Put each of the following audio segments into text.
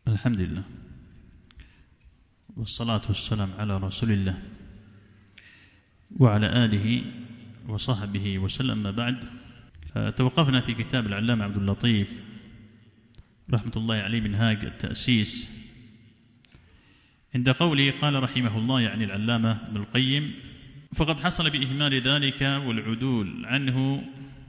الحمد لله والصلاة والسلام على رسول الله وعلى آله وصحبه وسلم. ما بعد، توقفنا في كتاب العلامة عبد اللطيف رحمة الله عليه منهاج التأسيس عند قوله قال رحمه الله، يعني العلامة ابن القيم: فقد حصل بإهمال ذلك والعدول عنه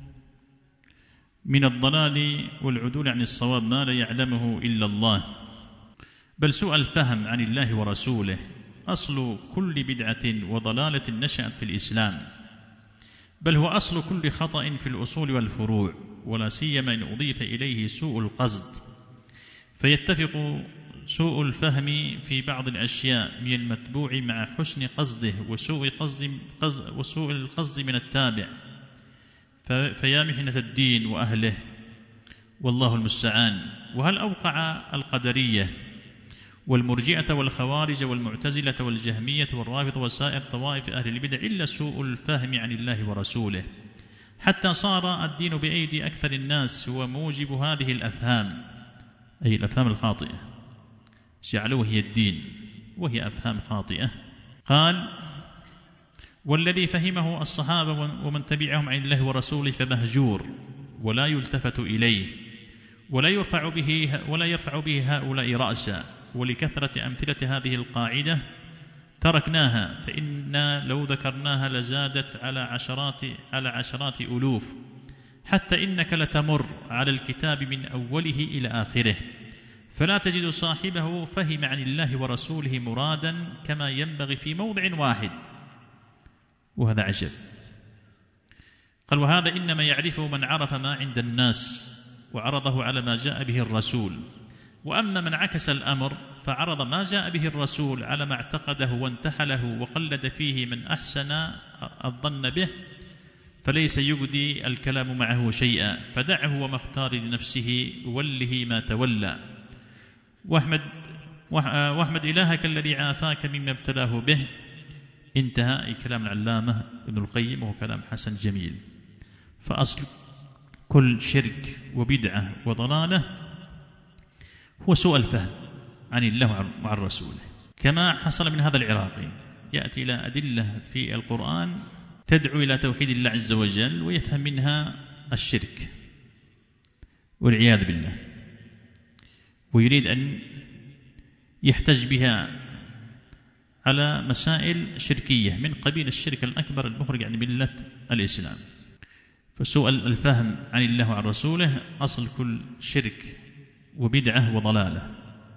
من الضلال والعدول عن الصواب ما لا يعلمه إلا الله، بل سوء الفهم عن الله ورسوله أصل كل بدعة وضلالة نشأت في الإسلام، بل هو أصل كل خطأ في الأصول والفروع، ولا سيما إن أضيف إليه سوء القصد، فيتفق سوء الفهم في بعض الأشياء من المتبوع مع حسن قصده وسوء القصد من التابع، فيا محنة الدين وأهله والله المستعان. وهل أوقع القدرية والمرجئة والخوارج والمعتزلة والجهمية والرافضة وسائر طوائف أهل البدع إلا سوء الفهم عن الله ورسوله، حتى صار الدين بأيدي أكثر الناس هو موجب هذه الأفهام، أي الأفهام الخاطئة، جعلوه هي الدين وهي أفهام خاطئة. قال: والذي فهمه الصحابة ومن تبعهم عن الله ورسوله فمهجور ولا يلتفت إليه ولا يرفع به هؤلاء رأسا. ولكثرة أمثلة هذه القاعدة تركناها، فإنا لو ذكرناها لزادت على عشرات ألوف، حتى إنك لتمر على الكتاب من أوله إلى آخره فلا تجد صاحبه فهم عن الله ورسوله مرادا كما ينبغي في موضع واحد، وهذا عجب. قال: وهذا إنما يعرفه من عرف ما عند الناس وعرضه على ما جاء به الرسول، وأما من عكس الأمر فعرض ما جاء به الرسول على ما اعتقده وانتحله وقلد فيه من أحسن الظن به، فليس يجدي الكلام معه شيئا، فدعه وما اختار لنفسه وله ما تولى، واحمد إلهك الذي عافاك مما ابتلاه به. انتهى. أي كلام العلامة ابن القيم، وهو كلام حسن جميل. فأصل كل شرك وبدعة وضلالة هو سوء الفهم عن الله وعن رسوله، كما حصل من هذا العراقي يأتي إلى أدلة في القرآن تدعو إلى توحيد الله عز وجل ويفهم منها الشرك والعياذ بالله، ويريد أن يحتج بها على مسائل شركية من قبيل الشرك الأكبر المخرج عن ملة الإسلام. فسوء الفهم عن الله وعن رسوله أصل كل شرك وبدعة وضلالة.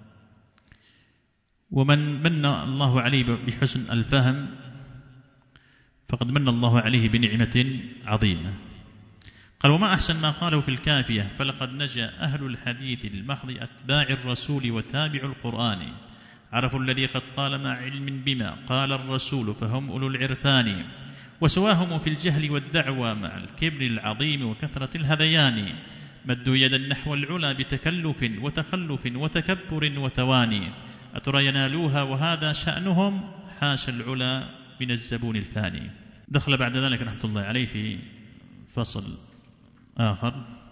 ومن من الله عليه بحسن الفهم فقد من الله عليه بنعمة عظيمة. قال: وما أحسن ما قاله في الكافية: فلقد نجا أهل الحديث المحض أتباع الرسول وتابع القرآن، عرفوا الذي قد قال مع علم بما قال الرسول فهم أولو العرفان، وسواهم في الجهل والدعوى مع الكبر العظيم وكثرة الهذيان، مدوا يدا نحو العلا بتكلف وتخلف وتكبر وتواني، أترى ينالوها وهذا شأنهم حاشا العلا من الزبون الفاني. دخل بعد ذلك رحمة الله عليه في فصل آخر